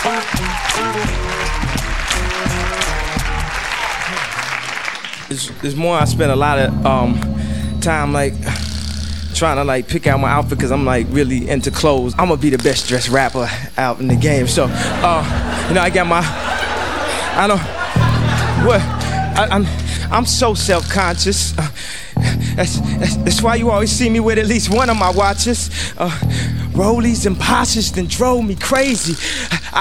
There's more. I spent a lot of time like trying to like pick out my outfit because I'm like really into clothes. I'm gonna be the best dressed rapper out in the game. So I got my I'm so self-conscious. That's why you always see me with at least one of my watches. Rollies and Porsches then drove me crazy.